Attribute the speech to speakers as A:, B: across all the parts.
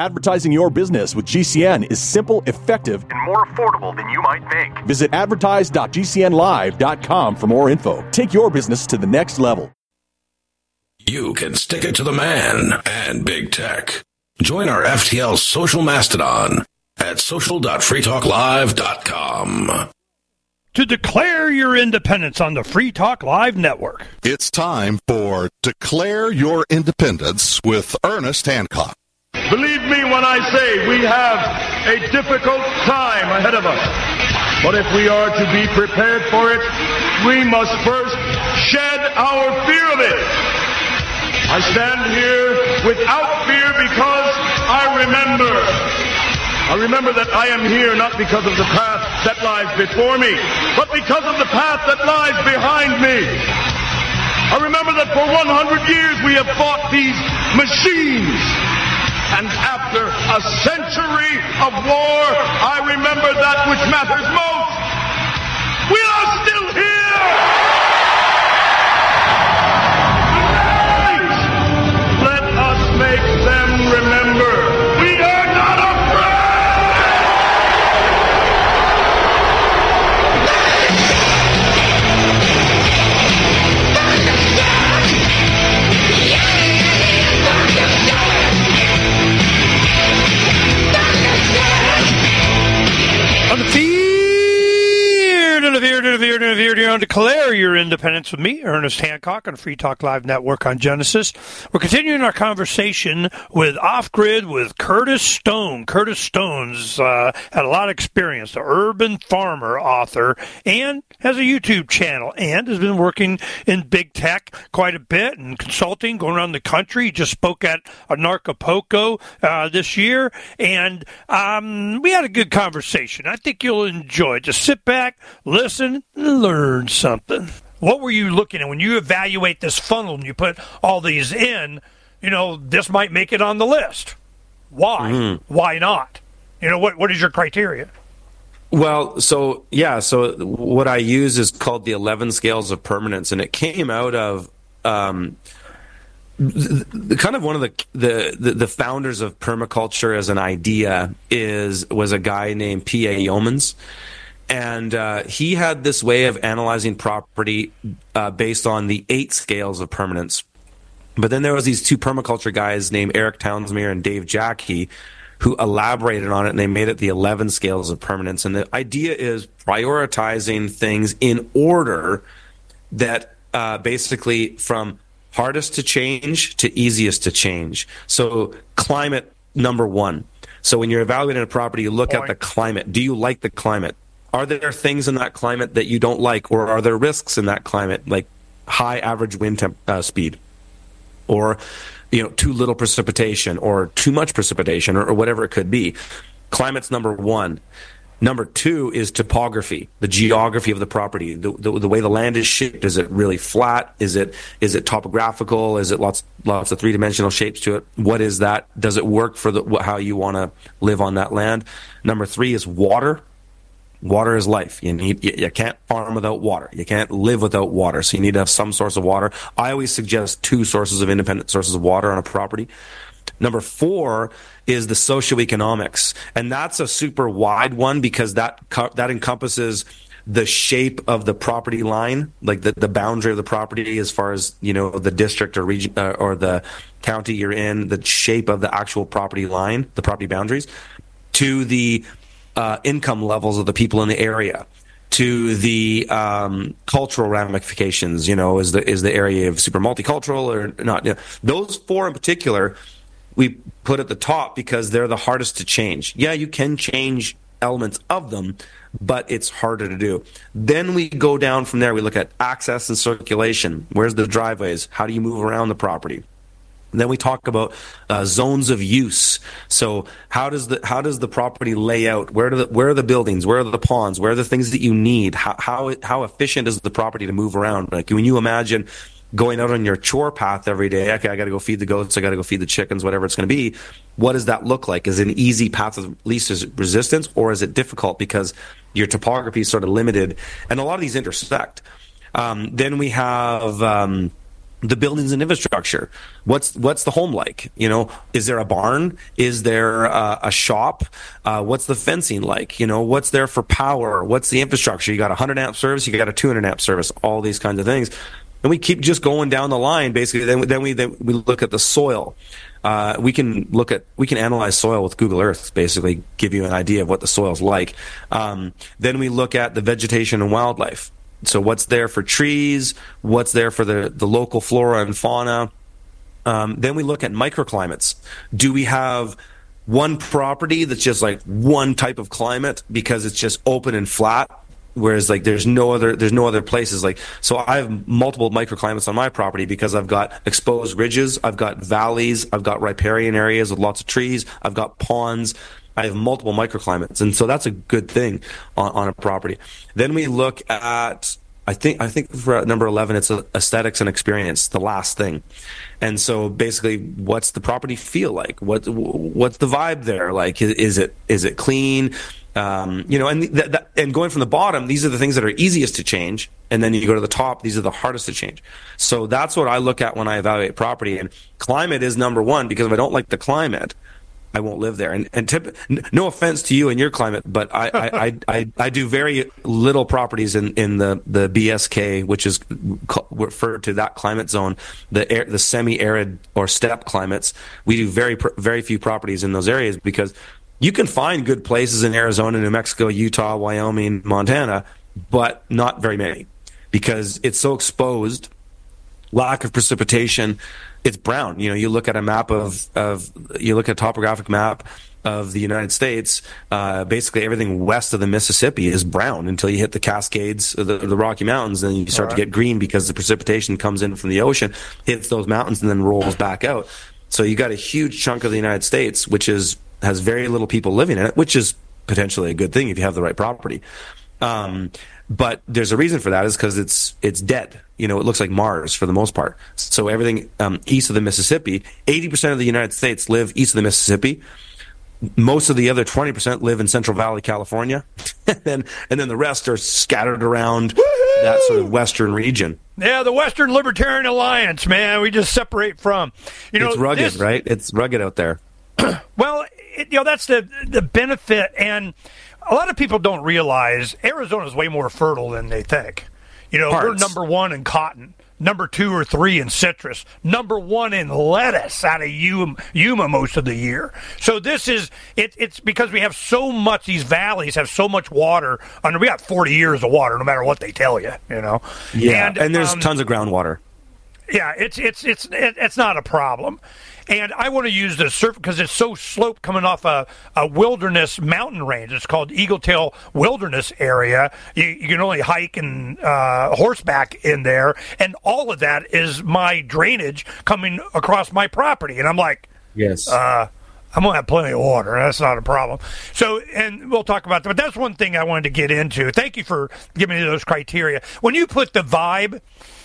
A: Advertising your business with GCN is simple, effective, and more affordable than you might think. Visit advertise.gcnlive.com for more info. Take your business to the next level.
B: You can stick it to the man and big tech. Join our FTL social mastodon at social.freetalklive.com.
C: To declare your independence on the Free Talk Live network.
D: It's time for Declare Your Independence with Ernest Hancock.
E: Believe me when I say we have a difficult time ahead of us. But if we are to be prepared for it, we must first shed our fear of it. I stand here without fear because I remember that I am here not because of the path that lies before me, but because of the path that lies behind me. I remember that for 100 years we have fought these machines. And after a century of war, I remember that which matters most. We are still here! Tonight, let us make them remember we are not
C: Declare your independence with me, Ernest Hancock, on Free Talk Live Network on Genesis. We're continuing our conversation with Off-Grid with Curtis Stone. Curtis Stone's had a lot of experience, the urban farmer author, and has a YouTube channel, and has been working in big tech quite a bit and consulting, going around the country. He just spoke at Anarchapulco this year, and we had a good conversation. I think you'll enjoy it. Just sit back, listen, and learn something. What were you looking at when you evaluate this funnel and you put all these in? You know, this might make it on the list. Why? Mm-hmm. Why not? You know, what is your criteria?
F: Well, so what I use is called the 11 Scales of Permanence, and it came out of kind of one of the founders of permaculture as an idea was a guy named P.A. Yeomans. And he had this way of analyzing property based on the 8 scales of permanence. But then there was these two permaculture guys named Eric Townsmere and Dave Jacke who elaborated on it, and they made it the 11 scales of permanence. And the idea is prioritizing things in order that basically from hardest to change to easiest to change. So climate, number one. So when you're evaluating a property, you look at the climate. Do you like the climate? Are there things in that climate that you don't like, or are there risks in that climate, like high average wind speed, or too little precipitation, or too much precipitation, or whatever it could be? Climate's number one. Number two is topography, the geography of the property, the way the land is shaped. Is it really flat? Is it topographical? Is it lots of three-dimensional shapes to it? What is that? Does it work for how you want to live on that land? Number three is water. Water is life. You can't farm without water. You can't live without water. So you need to have some source of water. I always suggest 2 sources of independent sources of water on a property. Number 4 is the socioeconomics, and that's a super wide one because that encompasses the shape of the property line, like the boundary of the property as far as the district or region or the county you're in, the shape of the actual property line, the property boundaries, to the income levels of the people in the area, to the cultural ramifications. Is the area of super multicultural or not? Those 4 in particular we put at the top because they're the hardest to change. Yeah, you can change elements of them, but it's harder to do. Then we go down from there. We look at access and circulation. Where's the driveways? How do you move around the property? And then we talk about zones of use. So how does the property lay out? Where are the buildings? Where are the ponds? Where are the things that you need? How efficient is the property to move around? Like when you imagine going out on your chore path every day, okay, I got to go feed the goats, I got to go feed the chickens, whatever it's going to be. What does that look like? Is it an easy path of least resistance, or is it difficult because your topography is sort of limited? And a lot of these intersect. Then we have the buildings and infrastructure. What's the home like? You know, is there a barn? Is there a shop? What's the fencing like? You know, what's there for power? What's the infrastructure? You got a 100 amp service, you got a 200 amp service, all these kinds of things. And we keep just going down the line. Basically, then we look at the soil. We can analyze soil with Google Earth, basically give you an idea of what the soil's like. Then we look at the vegetation and wildlife. So what's there for trees, what's there for the local flora and fauna. Then we look at microclimates. Do we have one property that's just like one type of climate because it's just open and flat, whereas like there's no other places? Like, so I have multiple microclimates on my property because I've got exposed ridges, I've got valleys, I've got riparian areas with lots of trees, I've got ponds. I have multiple microclimates, and so that's a good thing on a property. Then we look at, I think for number 11, it's aesthetics and experience, the last thing. And so basically, what's the property feel like? What's the vibe there like? Is it clean? You know, and going from the bottom, these are the things that are easiest to change, and then you go to the top, these are the hardest to change. So that's what I look at when I evaluate property, and climate is number one, because if I don't like the climate, I won't live there. And no offense to you and your climate, but I do very little properties in the BSK, which is referred to that climate zone, the semi-arid or steppe climates. We do very few properties in those areas because you can find good places in Arizona, New Mexico, Utah, Wyoming, Montana, but not very many because it's so exposed, lack of precipitation. It's brown. You know, you look at a map you look at a topographic map of the United States, basically everything west of the Mississippi is brown until you hit the Cascades, the Rocky Mountains, then you start to get green because the precipitation comes in from the ocean, hits those mountains, and then rolls back out. So you got a huge chunk of the United States, which has very little people living in it, which is potentially a good thing if you have the right property. But there's a reason for that, is because it's dead. You know, it looks like Mars for the most part. So everything east of the Mississippi, 80% of the United States live east of the Mississippi. Most of the other 20% live in Central Valley, California, and then the rest are scattered around that sort of western region.
C: Yeah, the Western Libertarian Alliance, man. We just separate from. You know,
F: it's rugged, right? It's rugged out there.
C: Well, that's the benefit, and a lot of people don't realize Arizona is way more fertile than they think. You know, we're number one in cotton, number 2 or 3 in citrus, number 1 in lettuce out of Yuma most of the year. So this is it's because we have so much. These valleys have so much water. We got 40 years of water, no matter what they tell you. You know.
F: Yeah, and there's tons of groundwater.
C: Yeah, it's not a problem. And I want to use the surf because it's so sloped coming off a wilderness mountain range. It's called Eagle Tail Wilderness Area. You can only hike and horseback in there. And all of that is my drainage coming across my property. And I'm like,
F: yes,
C: I'm going to have plenty of water. That's not a problem. So, and we'll talk about that. But that's one thing I wanted to get into. Thank you for giving me those criteria. When you put the vibe,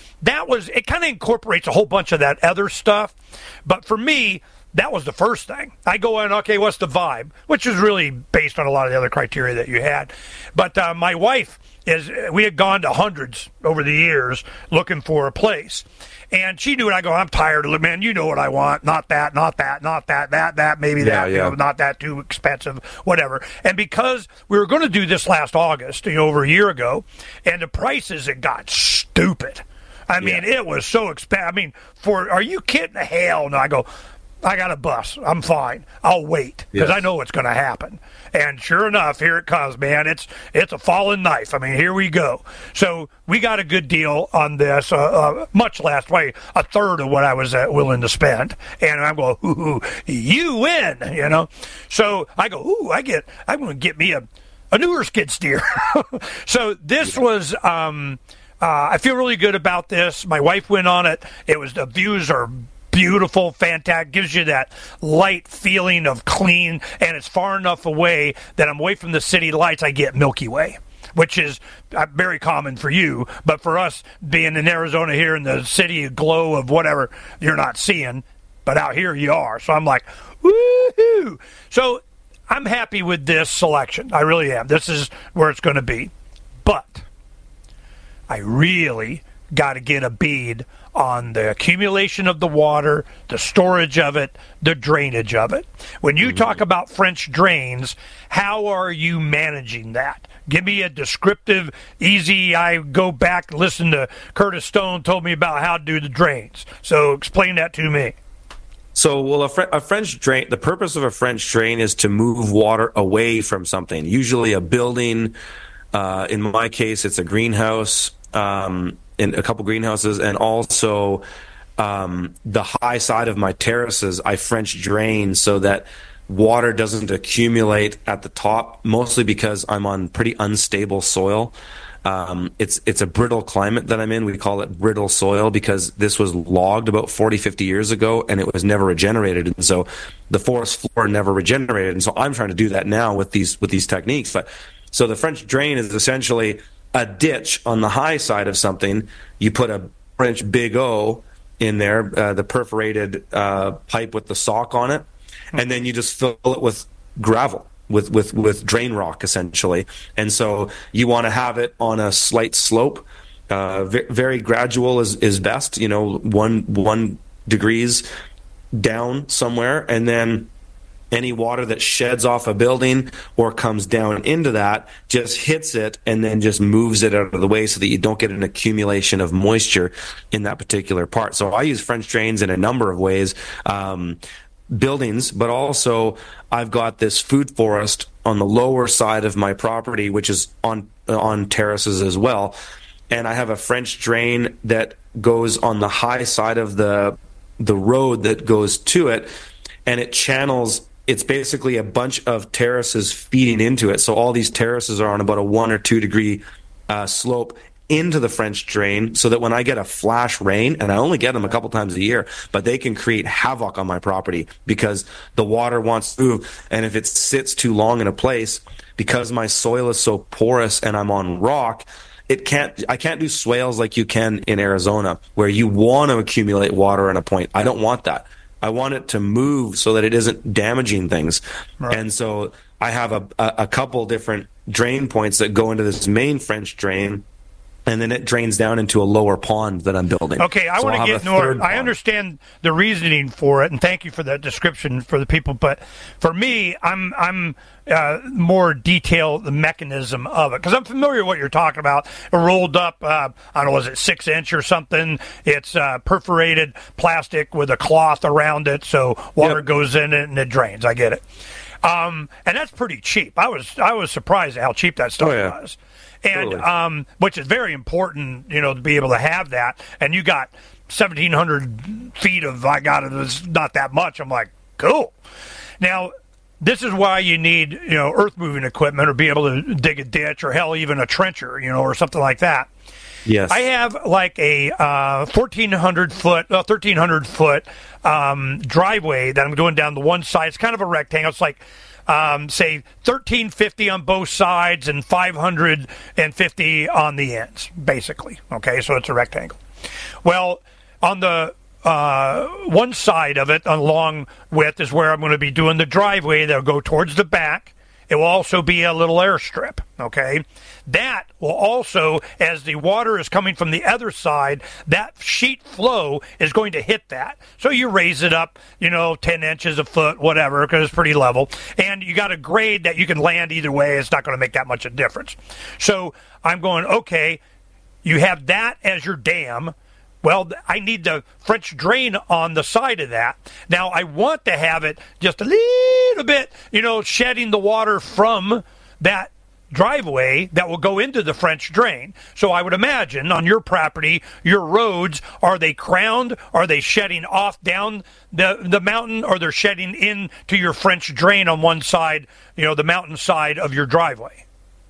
C: it kind of incorporates a whole bunch of that other stuff. But for me, that was the first thing. I go in, okay, what's the vibe? Which is really based on a lot of the other criteria that you had. But my wife, we had gone to hundreds over the years looking for a place. And she knew it. I go, I'm tired of it, man. You know what I want. Not that, not that, not that, that, maybe that, you know, not that too expensive, whatever. And because we were going to do this last August, over a year ago, and the prices, it got stupid. I mean, it was so expensive. I mean, are you kidding? Hell no. I go, I got a bus. I'm fine. I'll wait because I know what's going to happen. And sure enough, here it comes, man. It's a falling knife. I mean, here we go. So we got a good deal on this, much less, probably a third of what I was willing to spend. And I'm going, ooh, you win, you know. So I go, I'm going to get me a newer skid steer. So this was. I feel really good about this. My wife went on it. The views are beautiful, fantastic. Gives you that light feeling of clean, and it's far enough away that I'm away from the city lights. I get Milky Way, which is very common for you, but for us being in Arizona here in the city glow of whatever you're not seeing, but out here you are. So I'm like, woohoo! So I'm happy with this selection. I really am. This is where it's going to be, but I really got to get a bead on the accumulation of the water, the storage of it, the drainage of it. When you talk about French drains, how are you managing that? Give me a descriptive, easy, I go back, listen to Curtis Stone told me about how to do the drains. So explain that to me.
F: So, well, a French drain, the purpose of a French drain is to move water away from something, usually a building. In my case, it's a greenhouse, in a couple greenhouses, and also the high side of my terraces, I French drain so that water doesn't accumulate at the top, mostly because I'm on pretty unstable soil. It's a brittle climate that I'm in. We call it brittle soil because this was logged about 40, 50 years ago, and it was never regenerated. And so the forest floor never regenerated. And so I'm trying to do that now with these techniques. But so the French drain is essentially a ditch on the high side of something. You put a French Big O in there, the perforated pipe with the sock on it, and then you just fill it with gravel, with drain rock, essentially. And so you want to have it on a slight slope. Very gradual is best, 1 degrees down somewhere, and then any water that sheds off a building or comes down into that just hits it and then just moves it out of the way so that you don't get an accumulation of moisture in that particular part. So I use French drains in a number of ways, buildings, but also I've got this food forest on the lower side of my property, which is on terraces as well. And I have a French drain that goes on the high side of the road that goes to it, and it channels. It's basically a bunch of terraces feeding into it. So all these terraces are on about a 1 or 2 degree slope into the French drain, so that when I get a flash rain, and I only get them a couple times a year, but they can create havoc on my property because the water wants to move. And if it sits too long in a place, because my soil is so porous and I'm on rock, I can't do swales like you can in Arizona, where you want to accumulate water in a point. I don't want that. I want it to move so that it isn't damaging things. Right. And so I have a couple different drain points that go into this main French drain, and then it drains down into a lower pond that I'm building.
C: Okay, I want to get more. I understand the reasoning for it, and thank you for that description for the people. But for me, I'm more detail the mechanism of it, because I'm familiar with what you're talking about. It rolled up, I don't know, was it 6-inch or something? It's perforated plastic with a cloth around it, so water goes in it and it drains. I get it. And that's pretty cheap. I was surprised at how cheap that stuff was. And totally. Which is very important, to be able to have that. And you got 1,700 feet of, I got it, it's not that much. I'm like, cool. Now, this is why you need, earth-moving equipment, or be able to dig a ditch, or hell, even a trencher, or something like that.
F: Yes. I
C: have like a 1,300 foot driveway that I'm doing down the one side. It's kind of a rectangle. It's like, say, 1,350 on both sides and 550 on the ends, basically. Okay, so it's a rectangle. Well, on the one side of it, along with, is where I'm going to be doing the driveway that'll go towards the back. It will also be a little airstrip, okay? That will also, as the water is coming from the other side, that sheet flow is going to hit that. So you raise it up, 10 inches, a foot, whatever, because it's pretty level. And you got a grade that you can land either way. It's not going to make that much of a difference. So I'm going, okay, you have that as your dam. Well, I need the French drain on the side of that. Now, I want to have it just a little bit, shedding the water from that driveway that will go into the French drain. So I would imagine on your property, your roads, are they crowned? Are they shedding off down the mountain, or they're shedding into your French drain on one side, the mountain side of your driveway?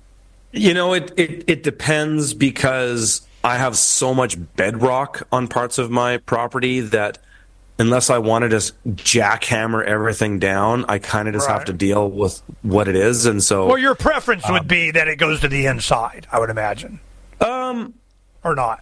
F: It depends, because I have so much bedrock on parts of my property that unless I wanted to jackhammer everything down, I kind of just have to deal with what it is. And so,
C: well, your preference would be that it goes to the inside, I would imagine, or not.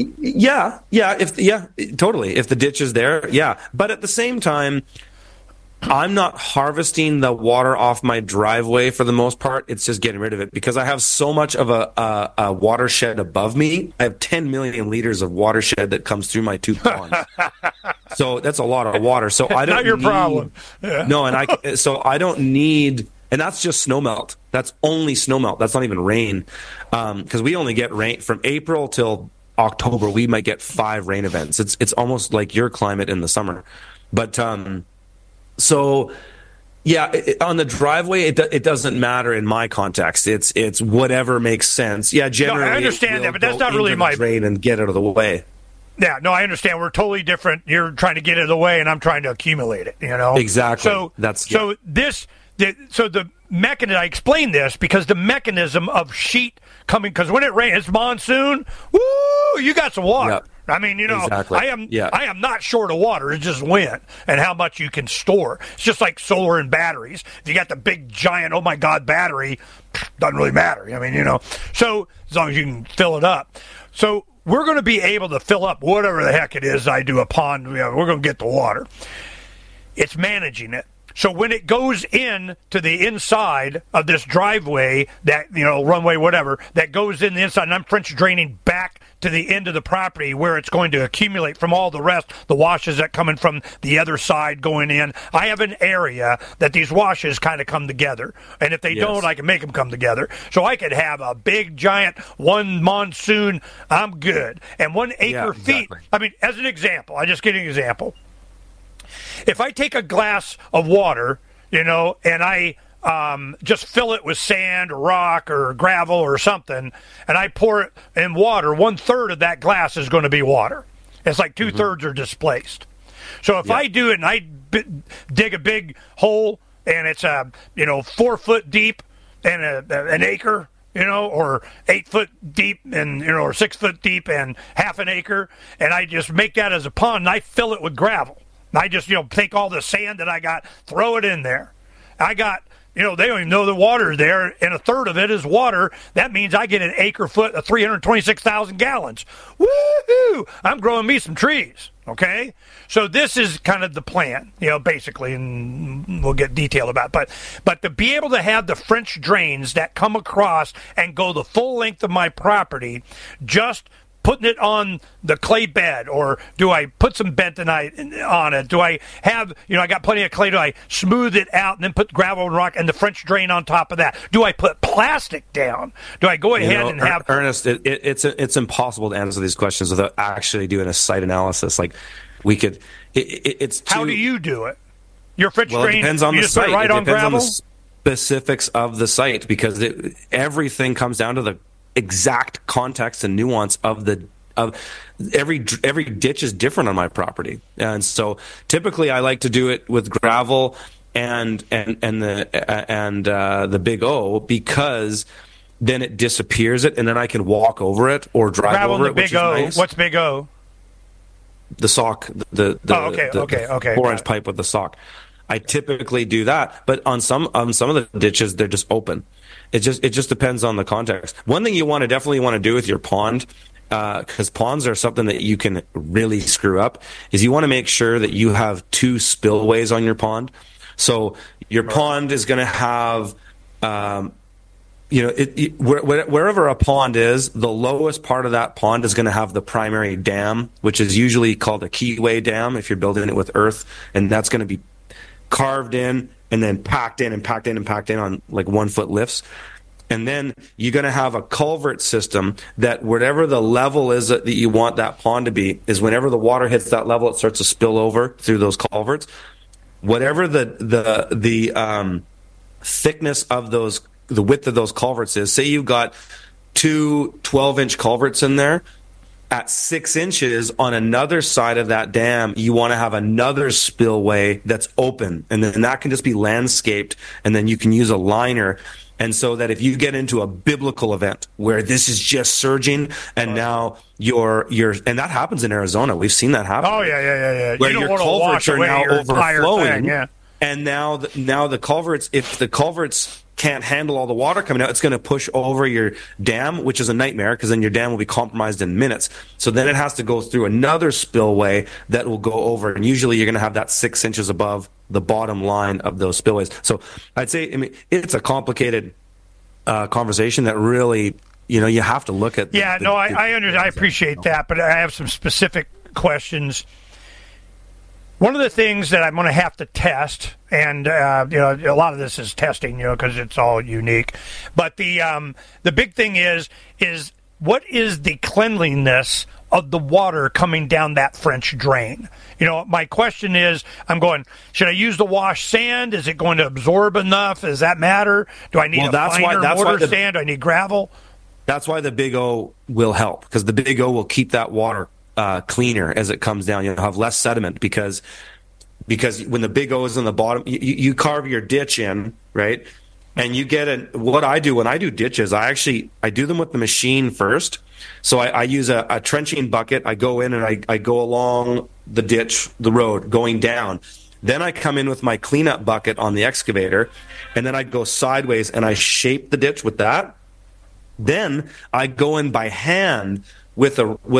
F: Yeah, totally. If the ditch is there, yeah. But at the same time, I'm not harvesting the water off my driveway for the most part. It's just getting rid of it because I have so much of a watershed above me. I have 10 million liters of watershed that comes through my 2 ponds. So that's a lot of water. So I don't
C: not your problem.
F: Yeah. No, and I don't need, and that's just snowmelt. That's only snowmelt. That's not even rain. Because we only get rain from April till October. We might get 5 rain events. It's almost like your climate in the summer. But so, yeah, on the driveway, it doesn't matter in my context. It's whatever makes sense. Yeah, generally,
C: no, I understand that, but that's not really my
F: drain and get out of the way.
C: Yeah, no, I understand. We're totally different. You're trying to get it out of the way, and I'm trying to accumulate it.
F: Exactly.
C: So the mechanism. I explained this because the mechanism of sheet coming, because when it rains, it's monsoon. Woo! You got some water.
F: Yep.
C: I mean,
F: exactly.
C: I am not short of water. It's just when and how much you can store. It's just like solar and batteries. If you got the big giant, oh my God, battery, doesn't really matter. I mean, so as long as you can fill it up. So we're going to be able to fill up whatever the heck it is I do a pond. We're going to get the water. It's managing it. So when it goes in to the inside of this driveway, that, runway, whatever, that goes in the inside, and I'm French draining back to the end of the property where it's going to accumulate from all the rest, the washes that coming from the other side going in. I have an area that these washes kind of come together. And if they don't, I can make them come together. So I could have a big, giant, one monsoon, I'm good. And 1 acre feet, I mean, as an example, I just give you an example. If I take a glass of water, and I just fill it with sand or rock or gravel or something, and I pour it in water, 1/3 of that glass is going to be water. It's like 2/3 are displaced. So if I do it and I dig a big hole and it's 4 foot deep and an acre, or 8 foot deep and, or 6 foot deep and half an acre, and I just make that as a pond and I fill it with gravel. I just, take all the sand that I got, throw it in there. I got, they don't even know the water's there, and 1/3 of it is water. That means I get an acre foot of 326,000 gallons. Woo-hoo! I'm growing me some trees, okay? So this is kind of the plan, basically, and we'll get detailed about it. But to be able to have the French drains that come across and go the full length of my property, just putting it on the clay bed, or do I put some bentonite on it? Do I have, I got plenty of clay, do I smooth it out and then put gravel and rock and the French drain on top of that? Do I put plastic down? Do I go ahead and have...
F: Ernest, it's impossible to answer these questions without actually doing a site analysis. Like, we could...
C: How do you do it? Your French drain,
F: it depends on
C: you
F: the
C: just put
F: site.
C: right
F: It
C: on
F: depends
C: gravel?
F: on the specifics of the site, because everything comes down to the exact context and nuance of every ditch is different on my property. And so typically I like to do it with gravel and the Big O, because then it disappears it, and then I can walk over it or drive
C: gravel
F: over
C: and the
F: it, which
C: Big O.
F: is nice.
C: What's Big O?
F: The sock, the 4-inch pipe with the sock. I typically do that, but on some of the ditches, they're just open. It just depends on the context. One thing you definitely want to do with your pond, because ponds are something that you can really screw up, is you want to make sure that you have 2 spillways on your pond. So your pond is going to have, wherever a pond is, the lowest part of that pond is going to have the primary dam, which is usually called a keyway dam if you're building it with earth, and that's going to be carved in and then packed in on like 1 foot lifts. And then you're going to have a culvert system that whatever the level is that you want that pond to be, is whenever the water hits that level, it starts to spill over through those culverts. Whatever the thickness of the width of those culverts is, say you've got 2 12-inch culverts in there, at 6 inches on another side of that dam, you want to have another spillway that's open, and then that can just be landscaped, and then you can use a liner. And so that if you get into a biblical event where this is just surging, and now you're and that happens in Arizona. We've seen that happen.
C: Oh yeah.
F: Where
C: you don't
F: your culverts are now overflowing,
C: thing,
F: and now the culverts, if the culverts can't handle all the water coming out, it's going to push over your dam, which is a nightmare, because then your dam will be compromised in minutes. So then it has to go through another spillway that will go over, and usually you're going to have that 6 inches above the bottom line of those spillways. So I'd say, I mean, it's a complicated conversation that really, you have to look at.
C: I appreciate that, but I have some specific questions. One of the things that I'm going to have to test, and a lot of this is testing, because it's all unique. But the big thing is what is the cleanliness of the water coming down that French drain? My question is, I'm going, should I use the wash sand? Is it going to absorb enough? Does that matter? Do I need finer mortar sand? Do I need gravel?
F: That's why the Big O will help, because the Big O will keep that water cleaner as it comes down. You'll have less sediment because when the Big O is in the bottom, you carve your ditch in, right? And you get what I do when I do ditches, I do them with the machine first. So I use a trenching bucket. I go in and I go along the ditch, the road, going down. Then I come in with my cleanup bucket on the excavator, and then I go sideways and I shape the ditch with that. Then I go in by hand with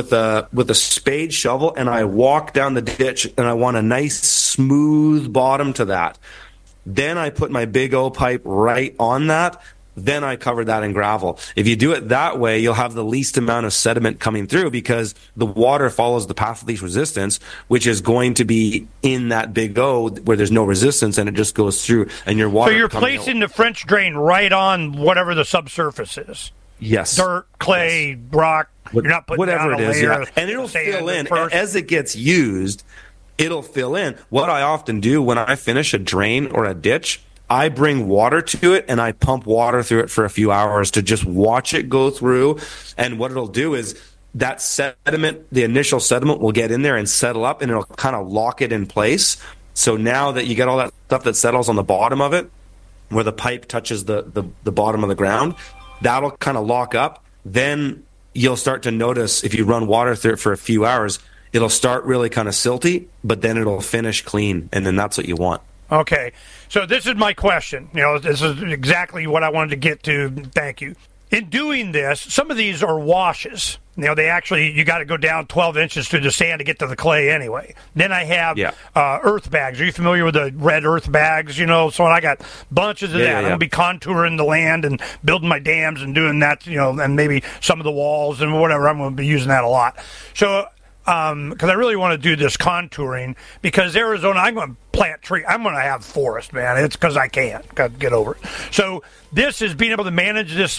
F: a spade shovel, and I walk down the ditch, and I want a nice smooth bottom to that. Then I put my Big O pipe right on that. Then I cover that in gravel. If you do it that way, you'll have the least amount of sediment coming through, because the water follows the path of least resistance, which is going to be in that Big O where there's no resistance, and it just goes through. And your water.
C: So you're placing the French drain right on whatever the subsurface is.
F: Yes.
C: Dirt, clay, rock. You're not putting
F: whatever
C: down
F: it is,
C: layer
F: and it'll fill in as it gets used. It'll fill in. What I often do when I finish a drain or a ditch, I bring water to it and I pump water through it for a few hours to just watch it go through. And what it'll do is that sediment, the initial sediment, will get in there and settle up, and it'll kind of lock it in place. So now that you get all that stuff that settles on the bottom of it, where the pipe touches the bottom of the ground, that'll kind of lock up. Then you'll start to notice, if you run water through it for a few hours, it'll start really kind of silty, but then it'll finish clean, and then that's what you want.
C: Okay, so this is my question. This is exactly what I wanted to get to. Thank you. In doing this, some of these are washes. They actually, you got to go down 12 inches through the sand to get to the clay anyway. Then I have earth bags. Are you familiar with the red earth bags? So I got bunches of that. I'm going to be contouring the land and building my dams and doing that, and maybe some of the walls and whatever. I'm going to be using that a lot. So, because I really want to do this contouring, because Arizona, I'm going to plant tree. I'm going to have forest, man. It's because I can. Got to get over it. So this is being able to manage this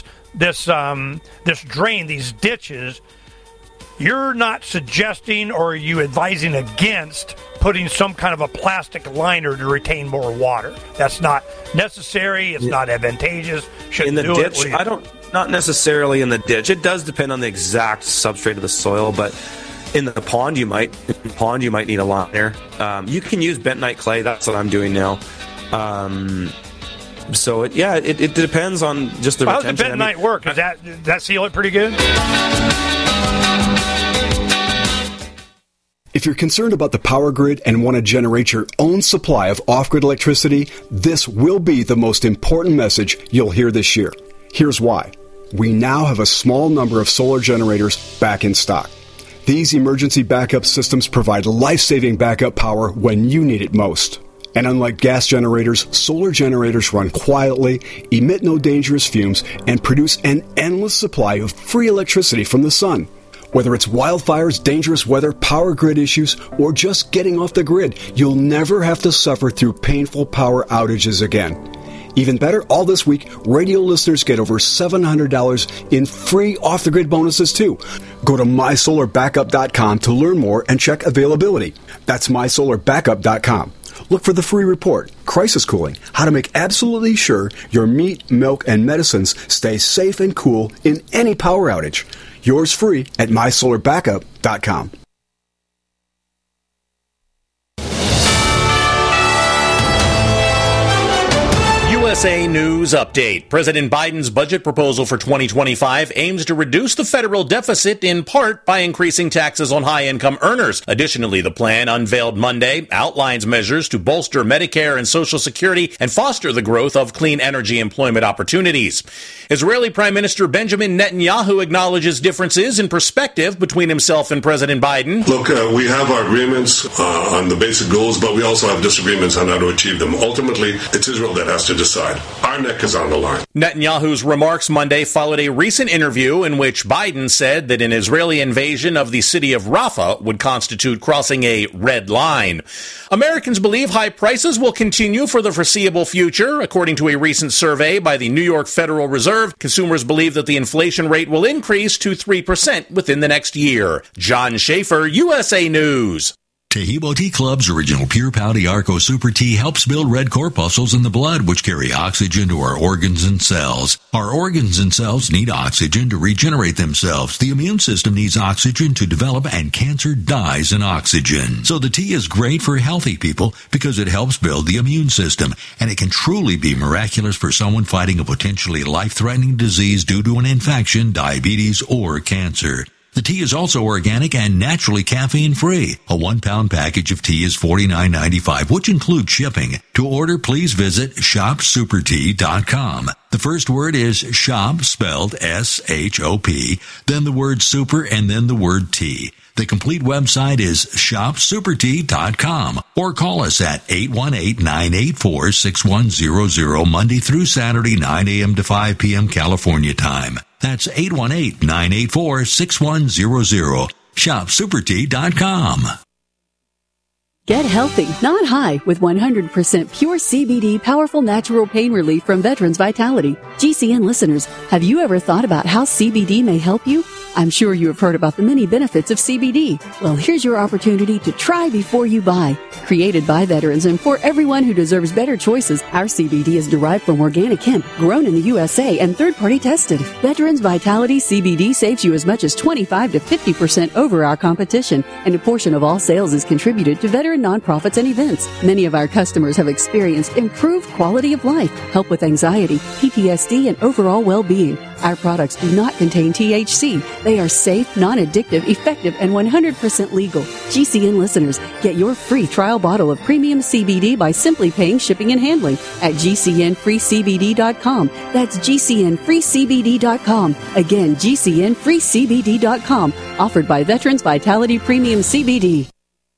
C: drain, these ditches. You're not suggesting, or are you advising against putting some kind of a plastic liner to retain more water? That's not necessary. It's not advantageous. Shouldn't
F: in the ditch, not necessarily in the ditch. It does depend on the exact substrate of the soil, but in the pond, you might need a liner. You can use bentonite clay. That's what I'm doing now. So it depends on just the retention.
C: How does the bentonite work? Does that seal it pretty good?
G: If you're concerned about the power grid and want to generate your own supply of off-grid electricity, this will be the most important message you'll hear this year. Here's why. We now have a small number of solar generators back in stock. These emergency backup systems provide life-saving backup power when you need it most. And unlike gas generators, solar generators run quietly, emit no dangerous fumes, and produce an endless supply of free electricity from the sun. Whether it's wildfires, dangerous weather, power grid issues, or just getting off the grid, you'll never have to suffer through painful power outages again. Even better, all this week, radio listeners get over $700 in free off-the-grid bonuses, too. Go to mysolarbackup.com to learn more and check availability. That's mysolarbackup.com. Look for the free report, Crisis Cooling, how to make absolutely sure your meat, milk, and medicines stay safe and cool in any power outage. Yours free at mysolarbackup.com.
H: USA News Update. President Biden's budget proposal for 2025 aims to reduce the federal deficit in part by increasing taxes on high-income earners. Additionally, the plan, unveiled Monday, outlines measures to bolster Medicare and Social Security and foster the growth of clean energy employment opportunities. Israeli Prime Minister Benjamin Netanyahu acknowledges differences in perspective between himself and President Biden.
I: Look, we have our agreements on the basic goals, but we also have disagreements on how to achieve them. Ultimately, it's Israel that has to decide. Our neck is on the line.
H: Netanyahu's remarks Monday followed a recent interview in which Biden said that an Israeli invasion of the city of Rafah would constitute crossing a red line. Americans believe high prices will continue for the foreseeable future. According to a recent survey by the New York Federal Reserve, consumers believe that the inflation rate will increase to 3% within the next year. John Schaefer, USA News.
J: Tahibo Tea Club's original Pure Pouty Arco Super Tea helps build red corpuscles in the blood, which carry oxygen to our organs and cells. Our organs and cells need oxygen to regenerate themselves. The immune system needs oxygen to develop, and cancer dies in oxygen. So the tea is great for healthy people because it helps build the immune system, and it can truly be miraculous for someone fighting a potentially life-threatening disease due to an infection, diabetes, or cancer. The tea is also organic and naturally caffeine-free. A 1-pound package of tea is $49.95, which includes shipping. To order, please visit shopsupertea.com. The first word is shop, spelled S-H-O-P, then the word super, and then the word tea. The complete website is shopsupertea.com, or call us at 818-984-6100 Monday through Saturday, 9 a.m. to 5 p.m. California time. That's 818-984-6100. Shopsupertea.com.
K: Get healthy, not high, with 100% pure CBD powerful natural pain relief from Veterans Vitality. GCN listeners, have you ever thought about how CBD may help you? I'm sure you have heard about the many benefits of CBD. Well, here's your opportunity to try before you buy. Created by veterans and for everyone who deserves better choices, our CBD is derived from organic hemp, grown in the USA and third-party tested. Veterans Vitality CBD saves you as much as 25 to 50% over our competition, and a portion of all sales is contributed to veteran nonprofits and events. Many of our customers have experienced improved quality of life, help with anxiety, PTSD, and overall well-being. Our products do not contain THC. They are safe, non-addictive, effective, and 100% legal. GCN listeners, get your free trial bottle of premium CBD by simply paying shipping and handling at GCNFreeCBD.com. That's GCNFreeCBD.com. Again, GCNFreeCBD.com. Offered by Veterans Vitality Premium CBD.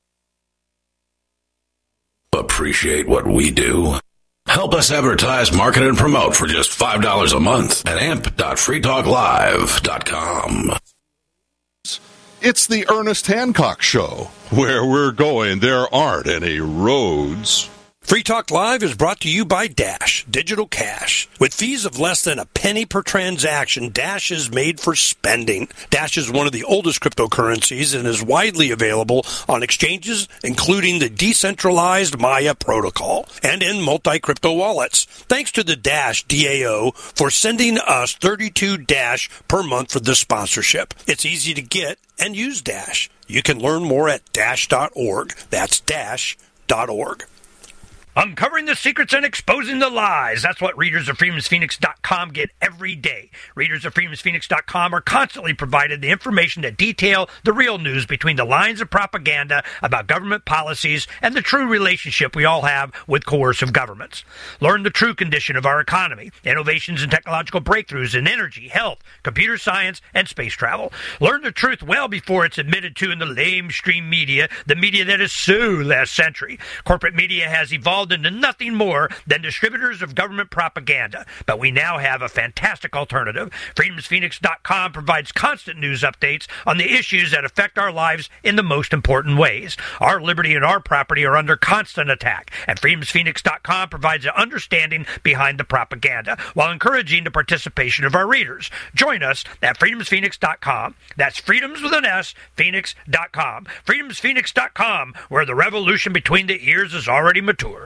B: Appreciate what we do? Help us advertise, market, and promote for just $5 a month at amp.freetalklive.com.
D: It's the Ernest Hancock Show. Where we're going, there aren't any roads.
C: Free Talk Live is brought to you by Dash Digital Cash. With fees of less than a penny per transaction, Dash is made for spending. Dash is one of the oldest cryptocurrencies and is widely available on exchanges, including the decentralized Maya protocol and in multi-crypto wallets. Thanks to the Dash DAO for sending us 32 Dash per month for this sponsorship. It's easy to get and use Dash. You can learn more at dash.org. That's dash.org. Uncovering the secrets and exposing the lies. That's what readers of FreedomsPhoenix.com get every day. Readers of FreedomsPhoenix.com are constantly provided the information that detail the real news between the lines of propaganda about government policies and the true relationship we all have with coercive governments. Learn the true condition of our economy, innovations and technological breakthroughs in energy, health, computer science, and space travel. Learn the truth well before it's admitted to in the lamestream media, the media that is so last century. Corporate media has evolved into nothing more than distributors of government propaganda. But we now have a fantastic alternative. FreedomsPhoenix.com provides constant news updates on the issues that affect our lives in the most important ways. Our liberty and our property are under constant attack, and FreedomsPhoenix.com provides an understanding behind the propaganda while encouraging the participation of our readers. Join us at FreedomsPhoenix.com. That's freedoms with an S, Phoenix.com. FreedomsPhoenix.com, where the revolution between the ears is already mature.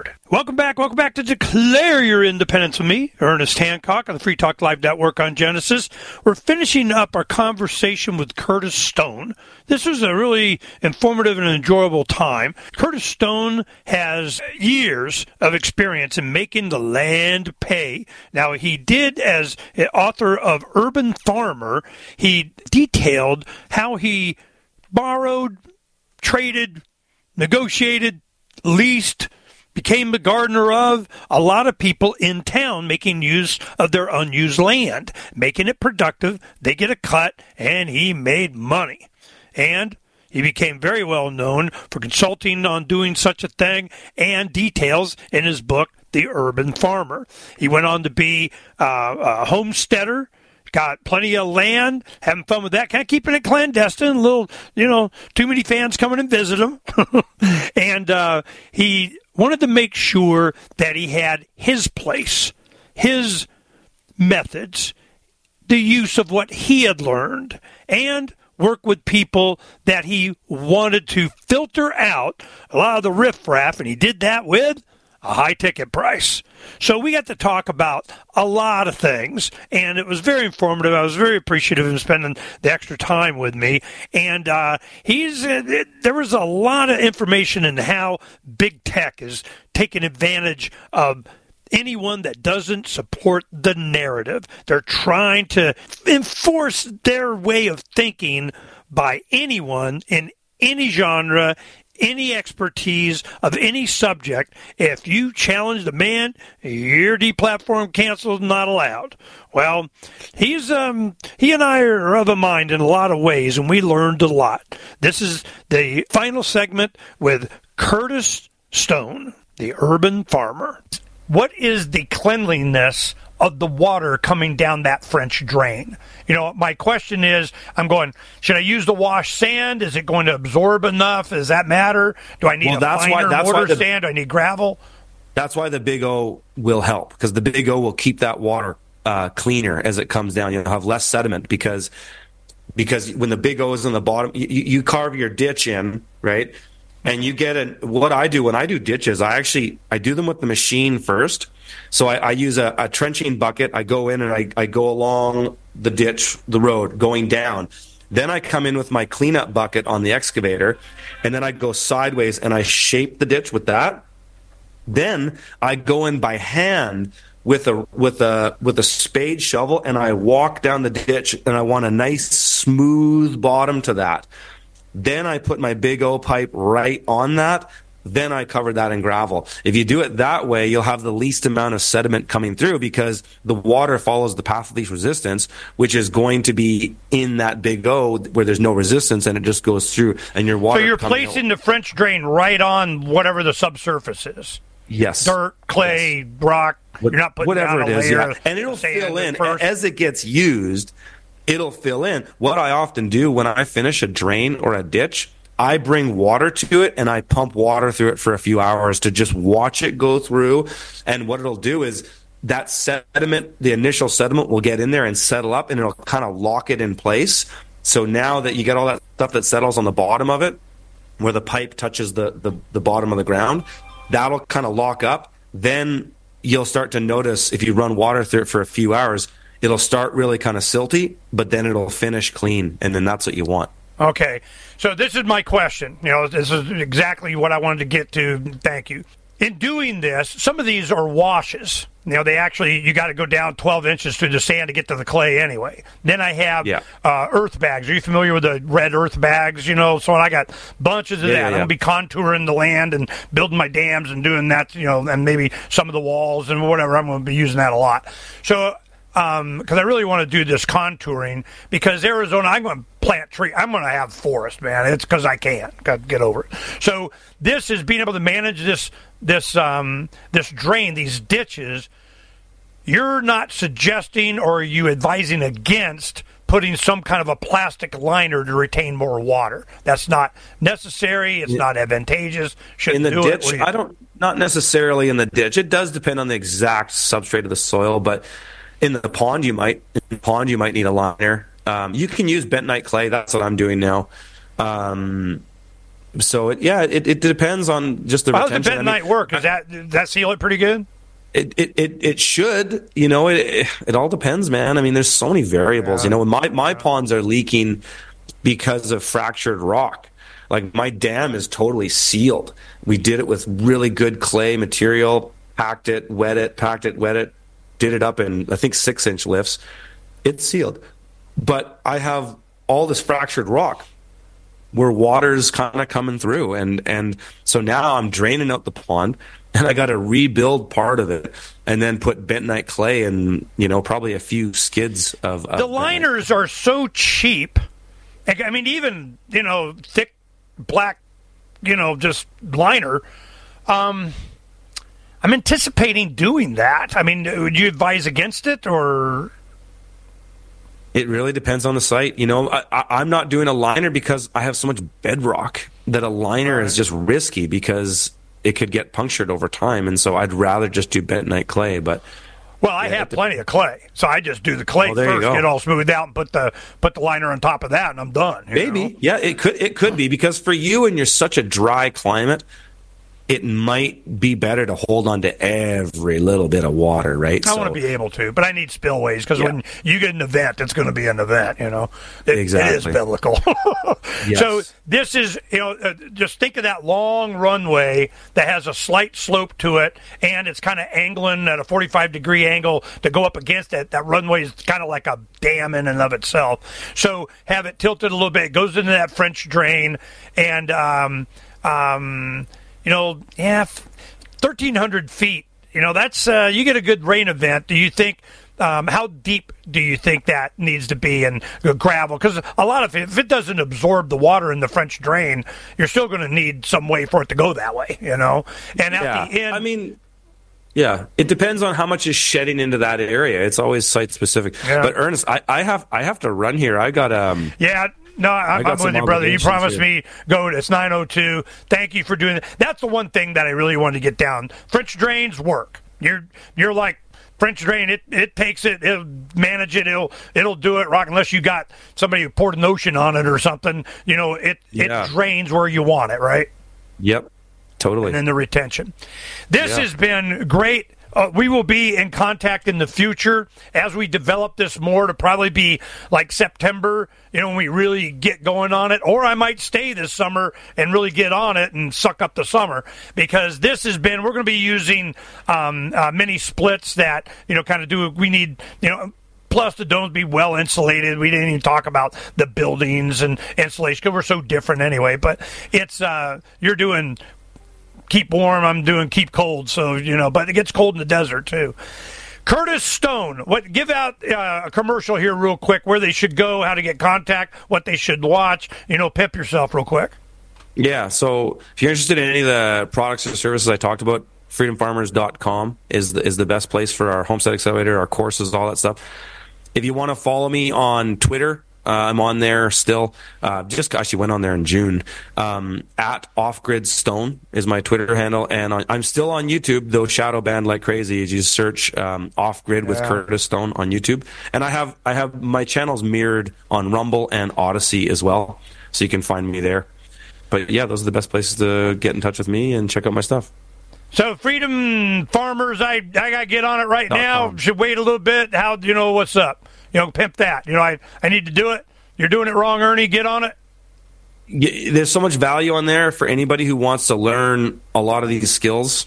C: declared. Welcome back to Declare Your Independence with me, Ernest Hancock, on the Free Talk Live Network on Genesis. We're finishing up our conversation with Curtis Stone. This was a really informative and enjoyable time. Curtis Stone has years of experience in making the land pay. Now, he did, as author of Urban Farmer, he detailed how he borrowed, traded, negotiated, leased, became the gardener of a lot of people in town, making use of their unused land, making it productive. They get a cut, and he made money. And he became very well known for consulting on doing such a thing, and details in his book, The Urban Farmer. He went on to be a homesteader, got plenty of land, having fun with that, kind of keeping it clandestine, a little, too many fans coming and visit him. And he wanted to make sure that he had his place, his methods, the use of what he had learned, and work with people that he wanted to filter out a lot of the riffraff, and he did that with a high ticket price. So we got to talk about a lot of things, and it was very informative. I was very appreciative of him spending the extra time with me. And there was a lot of information in how big tech is taking advantage of anyone that doesn't support the narrative. They're trying to enforce their way of thinking by anyone in any genre, any expertise of any subject. If you challenge the man, you're deplatformed, canceled, not allowed. Well, he and I are of a mind in a lot of ways, and we learned a lot. This is the final segment with Curtis Stone, the Urban Farmer. What is the cleanliness of the water coming down that French drain? My question is, should I use the wash sand? Is it going to absorb enough? Does that matter? Do I need finer mortar sand? Do I need gravel?
F: That's why the Big O will help, because the Big O will keep that water cleaner as it comes down. You'll have less sediment because when the Big O is in the bottom, you carve your ditch in, right? And you get what I do when I do ditches, I do them with the machine first. So I use a trenching bucket. I go in and I go along the ditch, the road, going down. Then I come in with my cleanup bucket on the excavator, and then I go sideways and I shape the ditch with that. Then I go in by hand with a spade shovel, and I walk down the ditch, and I want a nice smooth bottom to that. Then I put my Big O pipe right on that. Then I cover that in gravel. If you do it that way, you'll have the least amount of sediment coming through, because the water follows the path of least resistance, which is going to be in that Big O where there's no resistance, and it just goes through, and your water.
C: So you're placing the French drain right on whatever the subsurface is.
F: Yes.
C: Dirt, clay, yes. Rock. You're not putting
F: whatever
C: down
F: it is,
C: layer,
F: yeah. And it'll fill in
C: first.
F: As it gets used. It'll fill in. What I often do when I finish a drain or a ditch, I bring water to it and I pump water through it for a few hours to just watch it go through. And what it'll do is that sediment, the initial sediment, will get in there and settle up, and it'll kind of lock it in place. So now that you get all that stuff that settles on the bottom of it, where the pipe touches the bottom of the ground, that'll kind of lock up. Then you'll start to notice, if you run water through it for a few hours, it'll start really kind of silty, but then it'll finish clean, and then that's what you want.
C: Okay, so this is my question. This is exactly what I wanted to get to. Thank you. In doing this, some of these are washes. They actually, you got to go down 12 inches through the sand to get to the clay anyway. Then I have earth bags. Are you familiar with the red earth bags? So I got bunches of that. I'm going to be contouring the land and building my dams and doing that, and maybe some of the walls and whatever. I'm going to be using that a lot. So, because I really want to do this contouring, because Arizona, I'm going to plant tree. I'm going to have forest, man. It's because I can. Got to get over it. So this is being able to manage this drain, these ditches. You're not suggesting, or are you advising against putting some kind of a plastic liner to retain more water? That's not necessary. It's not advantageous.
F: In the ditch, not necessarily in the ditch. It does depend on the exact substrate of the soil, but in the pond, you might need a liner. You can use bentonite clay. That's what I'm doing now. So it depends on just the retention.
C: How's the bentonite work? Does that seal it pretty good?
F: It should, it all depends, man. I mean, there's so many variables. My ponds are leaking because of fractured rock. Like, my dam is totally sealed. We did it with really good clay material, packed it, wet it, did it up in, I think, 6-inch lifts. It's sealed. But I have all this fractured rock where water's kind of coming through. And so now I'm draining out the pond, and I got to rebuild part of it and then put bentonite clay and, probably a few skids of
C: the liners are so cheap. I mean, even, thick, black, just liner. I'm anticipating doing that. I mean, would you advise against it, or?
F: It really depends on the site. I'm not doing a liner because I have so much bedrock that a liner is just risky because it could get punctured over time. And so I'd rather just do bentonite clay. But
C: I have plenty of clay, so I just do the clay first, get it all smoothed out, and put the liner on top of that, and I'm done.
F: Maybe, yeah, it could be, because for you, and you're such a dry climate, it might be better to hold on to every little bit of water, right?
C: I want to be able to, but I need spillways, because when you get an event, it's going to be an event,
F: Exactly.
C: It is biblical.
F: Yes.
C: So this is, just think of that long runway that has a slight slope to it, and it's kind of angling at a 45-degree angle to go up against it. That runway is kind of like a dam in and of itself. So have it tilted a little bit. It goes into that French drain, and 1,300 feet. That's you get a good rain event. Do you think? How deep do you think that needs to be in gravel? Because a lot of if it doesn't absorb the water in the French drain, you're still going to need some way for it to go that way. And at the end,
F: it depends on how much is shedding into that area. It's always site specific. Yeah. But Ernest, I have to run here. I got
C: No, I'm with you, brother. You promised me go. It's 9:02. Thank you for doing that. That's the one thing that I really wanted to get down. French drains work. You're like French drain. It takes it. It'll manage it. It'll do it. Rock, unless you got somebody who poured an ocean on it or something. It drains where you want it, right?
F: Yep, totally.
C: And then the retention. This has been great. We will be in contact in the future as we develop this more, to probably be like September, when we really get going on it. Or I might stay this summer and really get on it and suck up the summer, because this has been, we're going to be using mini splits that, kind of do, we need, plus the domes be well insulated. We didn't even talk about the buildings and insulation because we're so different anyway. But it's, you're doing keep warm, I'm doing keep cold, so but it gets cold in the desert too. Curtis Stone, give out a commercial here real quick, where they should go, how to get contact, what they should watch, pimp yourself real quick.
F: Yeah, so if you're interested in any of the products or services I talked about, freedomfarmers.com is the best place for our Homestead Accelerator, our courses, all that stuff. If you want to follow me on Twitter, I'm on there still. Just actually went on there in June. At Off-Grid Stone is my Twitter handle, and I'm still on YouTube, though shadow banned like crazy. You just search Off-Grid with Curtis Stone on YouTube, and I have my channels mirrored on Rumble and Odyssey as well, so you can find me there. But yeah, those are the best places to get in touch with me and check out my stuff.
C: So Freedom Farmers, I gotta get on it right now. Should wait a little bit. How what's up? Pimp that. I need to do it. You're doing it wrong, Ernie. Get on it.
F: There's so much value on there for anybody who wants to learn a lot of these skills.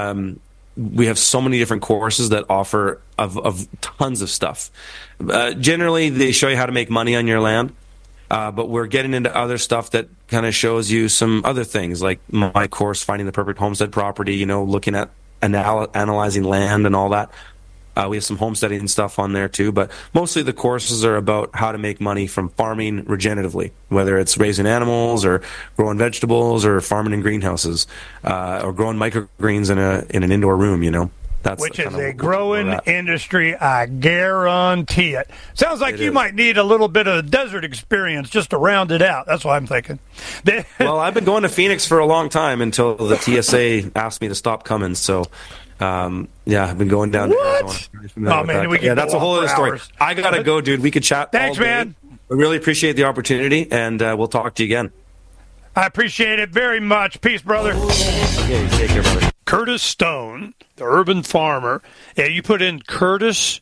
F: We have so many different courses that offer of tons of stuff. Generally, they show you how to make money on your land. But we're getting into other stuff that kind of shows you some other things, like my course, Finding the Perfect Homestead Property, looking at analyzing land and all that. We have some homesteading stuff on there too, but mostly the courses are about how to make money from farming regeneratively, whether it's raising animals or growing vegetables or farming in greenhouses, or growing microgreens in an indoor room,
C: Which is a growing industry, I guarantee it. Sounds like you might need a little bit of desert experience just to round it out. That's what I'm thinking.
F: Well, I've been going to Phoenix for a long time until the TSA asked me to stop coming, so... I've been going down to Arizona.
C: Oh, man,
F: that's a whole other story. I got to go, dude. We could chat.
C: Thanks,
F: all day.
C: man.
F: I really appreciate the opportunity, and we'll talk to you again.
C: I appreciate it very much. Peace, brother.
F: Okay, take care, brother.
C: Curtis Stone, the urban farmer. Yeah, you put in Curtis,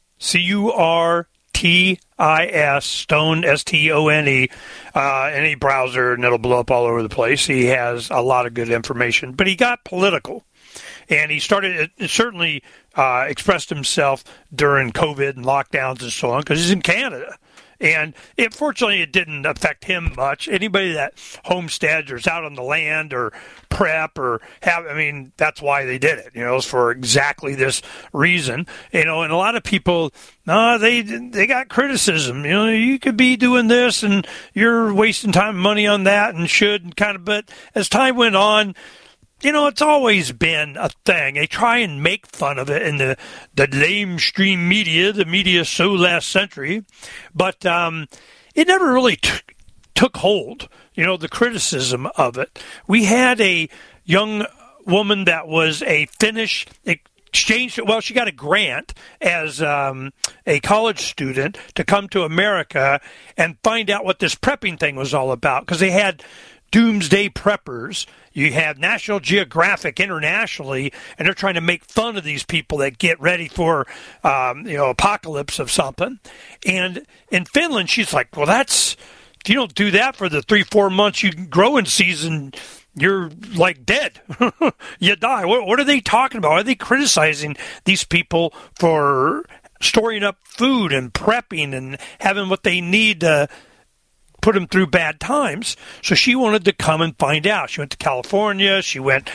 C: C-U-R-T-I-S, Stone, S-T-O-N-E, any browser, and it'll blow up all over the place. He has a lot of good information. But he got political, and he started, it certainly expressed himself during COVID and lockdowns and so on, because he's in Canada. And fortunately, it didn't affect him much. Anybody that homesteads or is out on the land or prep or that's why they did it. It's for exactly this reason. And a lot of people, they got criticism. You could be doing this and you're wasting time and money on that and should kind of. But as time went on, it's always been a thing. They try and make fun of it in the lamestream media, the media so last century. But it never really took hold, the criticism of it. We had a young woman that was a Finnish exchange. Well, she got a grant as a college student to come to America and find out what this prepping thing was all about, because they had doomsday preppers. You have National Geographic internationally, and they're trying to make fun of these people that get ready for, apocalypse of something. And in Finland, she's like, well, you don't do that for the 3-4 months you grow in season. You're like dead. You die. What are they talking about? Are they criticizing these people for storing up food and prepping and having what they need to put them through bad times? So she wanted to come and find out. She went to California. She went,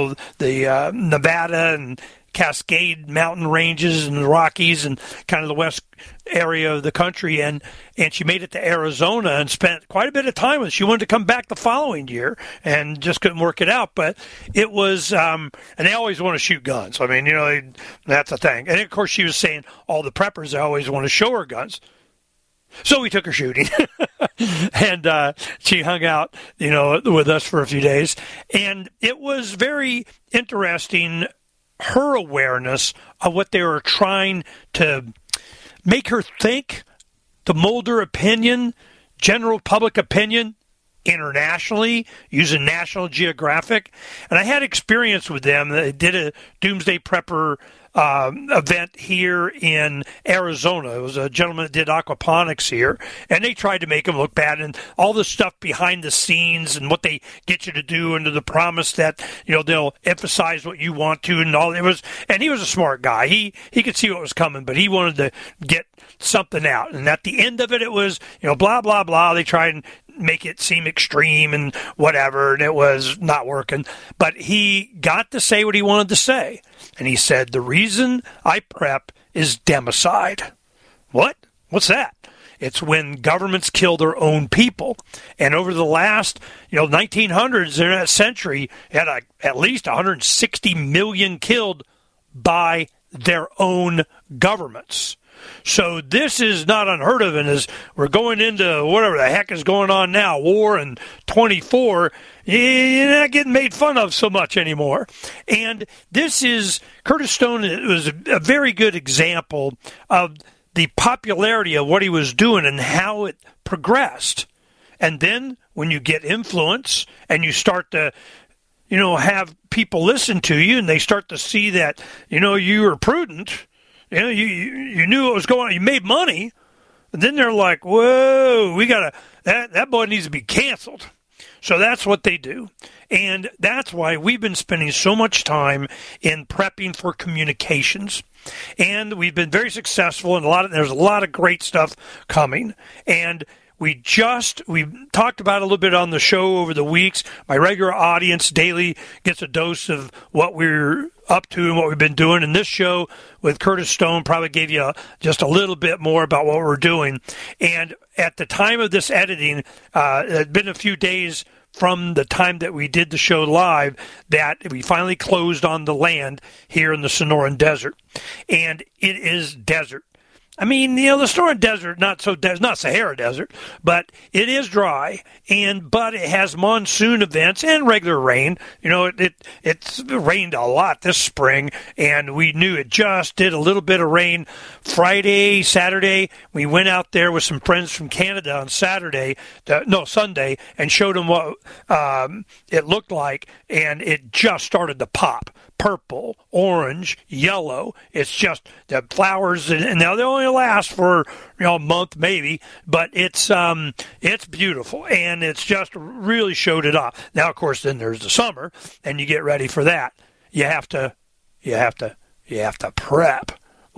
C: the Nevada and Cascade mountain ranges and the Rockies and kind of the west area of the country. And she made it to Arizona and spent quite a bit of time with it. She wanted to come back the following year and just couldn't work it out. But it was, and they always want to shoot guns. That's a thing. And of course, she was saying all the preppers, they always want to show her guns. So we took her shooting, and she hung out, with us for a few days. And it was very interesting, her awareness of what they were trying to make her think, to mold her opinion, general public opinion, internationally, using National Geographic. And I had experience with them. They did a Doomsday Prepper event here in Arizona. It was a gentleman that did aquaponics here, and they tried to make him look bad, and all the stuff behind the scenes and what they get you to do, under the promise that they'll emphasize what you want to, and all. And he was a smart guy. He could see what was coming, but he wanted to get something out. And at the end of it, it was blah blah blah. They tried and make it seem extreme and whatever, and it was not working. But he got to say what he wanted to say. And he said, the reason I prep is democide. What? What's that? It's when governments kill their own people. And over the last, 1900s, in that century, had at least 160 million killed by their own governments. So this is not unheard of, and as we're going into whatever the heck is going on now, war and 24, you're not getting made fun of so much anymore. And this is, Curtis Stone was a very good example of the popularity of what he was doing and how it progressed. And then when you get influence and you start to have people listen to you, and they start to see that, you are prudent, you knew what was going on, you made money, and then they're like, whoa, that boy needs to be canceled. So that's what they do. And that's why we've been spending so much time in prepping for communications. And we've been very successful, and there's a lot of great stuff coming. And we talked about it a little bit on the show over the weeks. My regular audience daily gets a dose of what we're up to and what we've been doing. And this show with Curtis Stone probably gave you just a little bit more about what we're doing. And at the time of this editing, it had been a few days from the time that we did the show live that we finally closed on the land here in the Sonoran Desert. And it is desert. I mean, the Sonoran Desert, not Sahara Desert, but it is dry, but it has monsoon events and regular rain. It's rained a lot this spring, and we knew it just did a little bit of rain Friday, Saturday. We went out there with some friends from Canada on Sunday, and showed them what it looked like, and it just started to pop. Purple, orange, yellow. It's just the flowers, and now they only last for a month maybe, but it's beautiful, and it's just really showed it off. Now, of course, then there's the summer, and you get ready for that. You have to prep.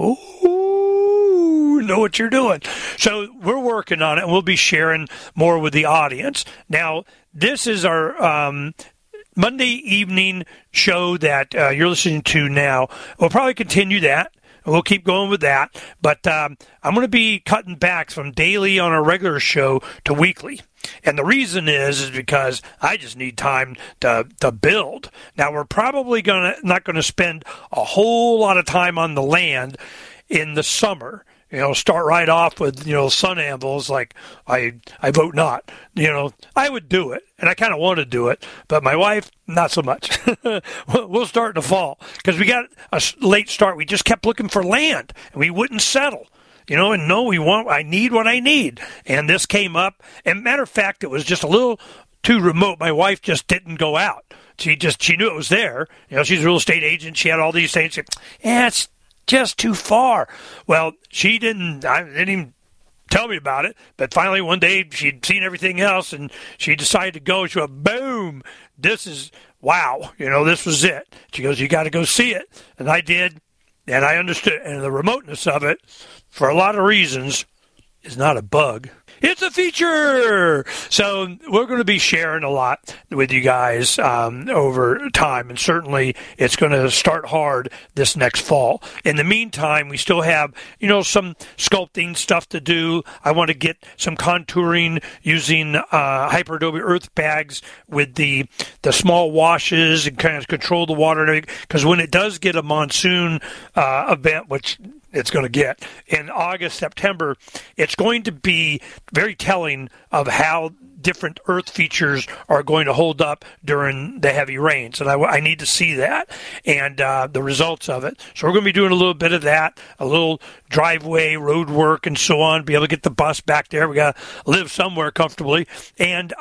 C: Ooh, know what you're doing. So we're working on it, and we'll be sharing more with the audience. Now, this is our Monday evening show that you're listening to now. We'll probably continue that. We'll keep going with that. But I'm going to be cutting back from daily on our regular show to weekly. And the reason is because I just need time to build. Now, we're probably not going to spend a whole lot of time on the land in the summer. Start right off with, sun anvils, like I vote not. I would do it, and I kind of want to do it, but my wife, not so much. We'll start in the fall, because we got a late start. We just kept looking for land, and we wouldn't settle. I need what I need. And this came up, and matter of fact, it was just a little too remote. My wife just didn't go out. She knew it was there. She's a real estate agent. She had all these things. It's just too far. Well, she didn't even tell me about it, but finally one day she'd seen everything else, and she decided to go. She went, boom, this is, wow, this was it. She goes, you got to go see it. And I did, and I understood. And the remoteness of it, for a lot of reasons, is not a bug. It's a feature. So we're going to be sharing a lot with you guys over time, and certainly it's going to start hard this next fall. In the meantime, we still have, some sculpting stuff to do. I want to get some contouring using Hyper Adobe earth bags with the small washes and kind of control the water, because when it does get a monsoon event, which it's going to get in August, September, it's going to be very telling of how different earth features are going to hold up during the heavy rains. And I need to see that and the results of it. So we're going to be doing a little bit of that, a little driveway, road work, and so on, be able to get the bus back there. We got to live somewhere comfortably. And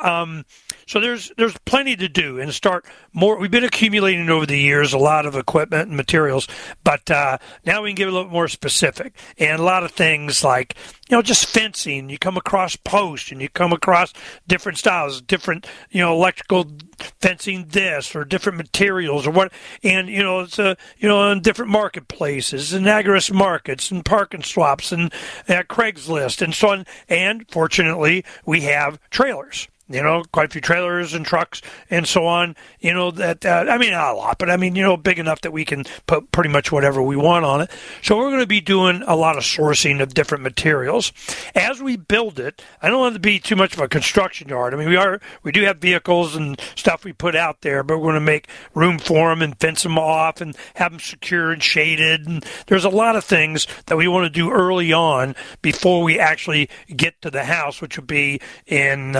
C: so there's plenty to do and start more. We've been accumulating over the years a lot of equipment and materials, but now we can get a little more specific. And a lot of things like, just fencing. You come across posts and you come across different styles, different, electrical fencing this or different materials or what. And, it's, in different marketplaces and agorist markets and parking swaps and Craigslist and so on. And fortunately, we have trailers. Quite a few trailers and trucks and so on, not a lot, but big enough that we can put pretty much whatever we want on it. So we're going to be doing a lot of sourcing of different materials. As we build it, I don't want it to be too much of a construction yard. We do have vehicles and stuff we put out there, but we're going to make room for them and fence them off and have them secure and shaded. And there's a lot of things that we want to do early on before we actually get to the house, which will be in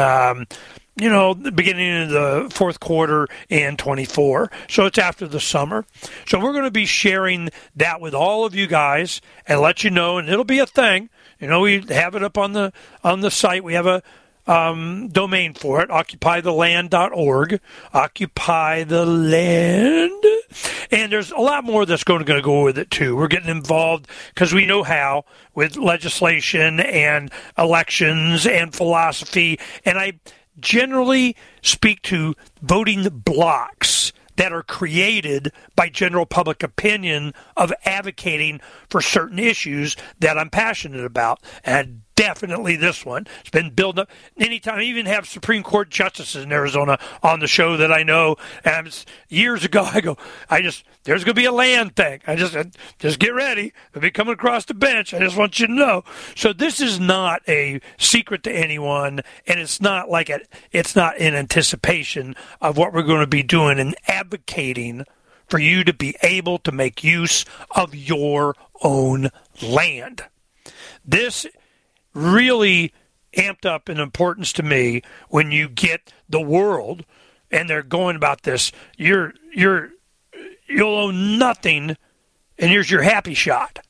C: the beginning of the fourth quarter in 24. So it's after the summer. So we're going to be sharing that with all of you guys and let you know, and it'll be a thing. We have it up on the site. We have a domain for it, occupytheland.org. Occupy the land. And there's a lot more that's going to go with it, too. We're getting involved because we know how with legislation and elections and philosophy. And I generally speak to voting blocks that are created by general public opinion of advocating for certain issues that I'm passionate about. And definitely this one. It's been building up. Anytime I even have Supreme Court justices in Arizona on the show that I know, and years ago I go, there's going to be a land thing. I just get ready. I'll be coming across the bench. I just want you to know. So this is not a secret to anyone, and it's not it's not in anticipation of what we're going to be doing and advocating for you to be able to make use of your own land. this really amped up in importance to me when you get the world and they're going about this. You'll own nothing, and here's your happy shot.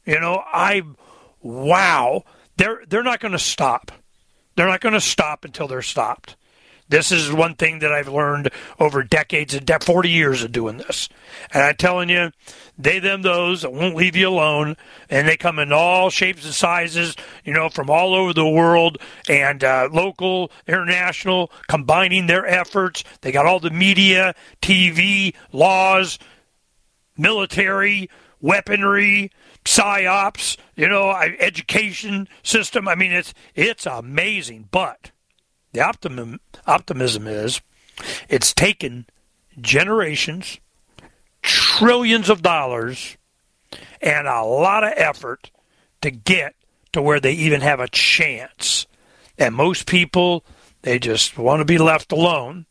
C: Wow. They're not going to stop. They're not going to stop until they're stopped. This is one thing that I've learned over decades and 40 years of doing this. And I'm telling you, they, them, those that won't leave you alone, and they come in all shapes and sizes, from all over the world, and local, international, combining their efforts. They got all the media, TV, laws, military, weaponry, psyops, education system. I mean, it's amazing, but the optimism is it's taken generations, trillions of dollars, and a lot of effort to get to where they even have a chance. And most people, they just want to be left alone.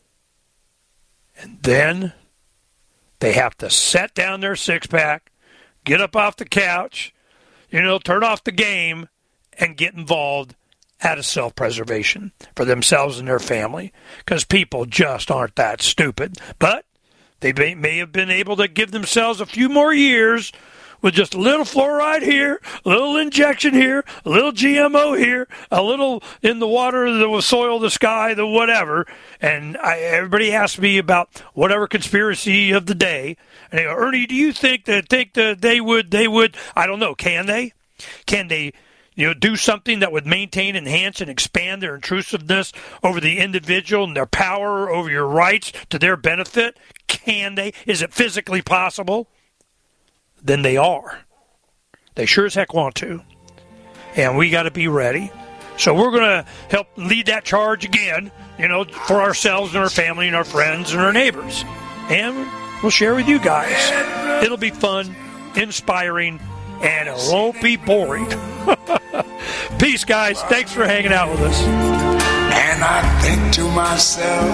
C: And then they have to set down their six-pack, get up off the couch, turn off the game, and get involved out of self-preservation for themselves and their family, because people just aren't that stupid. But they may have been able to give themselves a few more years with just a little fluoride here, a little injection here, a little GMO here, a little in the water, the soil, the sky, the whatever. And everybody asks me about whatever conspiracy of the day. And they go, Ernie, do you think that they would, I don't know, can they? Can they do something that would maintain, enhance, and expand their intrusiveness over the individual and their power over your rights to their benefit? Can they? Is it physically possible? Then they are. They sure as heck want to. And we got to be ready. So we're going to help lead that charge again, for ourselves and our family and our friends and our neighbors. And we'll share with you guys. It'll be fun, inspiring, and it won't be boring. Peace, guys. Thanks for hanging out with us.
L: And I think to myself,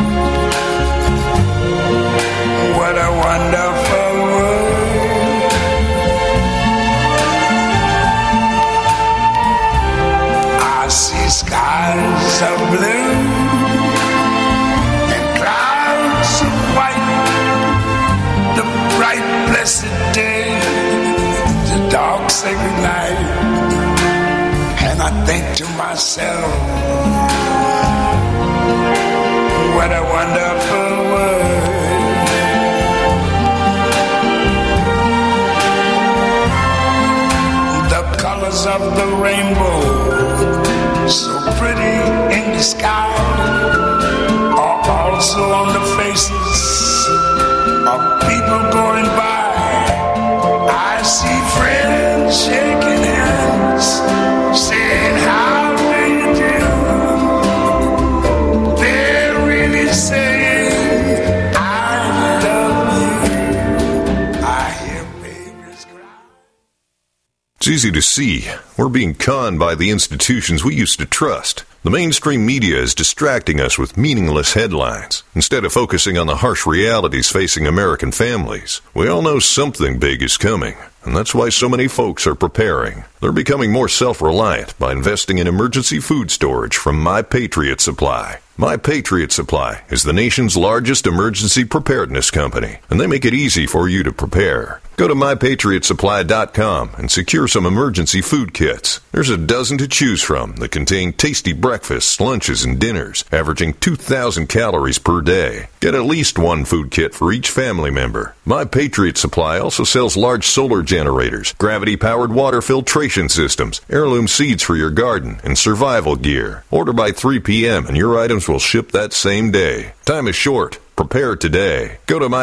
L: what a wonderful world. I see skies of blue and clouds of white, the bright blessed day, the dark sacred night. And I think to myself, what a wonderful world. The colors of the rainbow, so pretty in the sky, are also on the faces of people going by. I see friends shaking hands, saying, how do you do? They're really saying, I love you. I hear babies cry.
M: It's easy to see. We're being conned by the institutions we used to trust. The mainstream media is distracting us with meaningless headlines, instead of focusing on the harsh realities facing American families. We all know something big is coming, and that's why so many folks are preparing. They're becoming more self-reliant by investing in emergency food storage from My Patriot Supply. My Patriot Supply is the nation's largest emergency preparedness company, and they make it easy for you to prepare. Go to MyPatriotSupply.com and secure some emergency food kits. There's a dozen to choose from that contain tasty breakfasts, lunches, and dinners, averaging 2,000 calories per day. Get at least one food kit for each family member. My Patriot Supply also sells large solar generators, gravity-powered water filtration systems, heirloom seeds for your garden, and survival gear. Order by 3 p.m. and your items will ship that same day. Time is short. Prepare today. Go to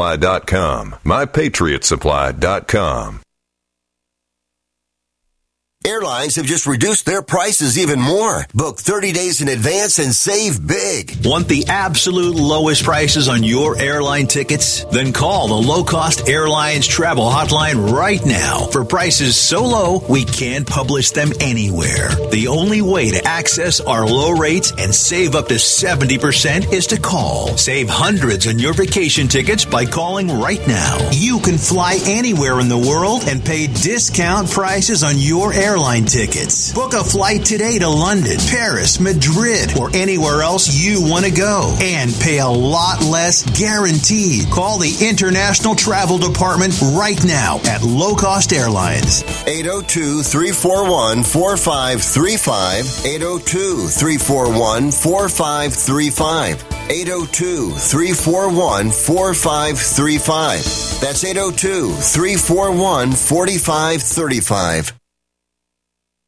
M: MyPatriotSupply.com. MyPatriotSupply.com.
N: Airlines have just reduced their prices even more. Book 30 days in advance and save big.
O: Want the absolute lowest prices on your airline tickets? Then call the Low Cost Airlines Travel Hotline right now for prices so low we can't publish them anywhere. The only way to access our low rates and save up to 70% is to call. Save hundreds on your vacation tickets by calling right now. You can fly anywhere in the world and pay discount prices on your airline tickets. Book a flight today to London, Paris, Madrid, or anywhere else you want to go and pay a lot less guaranteed. Call the International Travel Department right now at Low Cost Airlines.
N: 802-341-4535. 802-341-4535. 802-341-4535. That's 802-341-4535.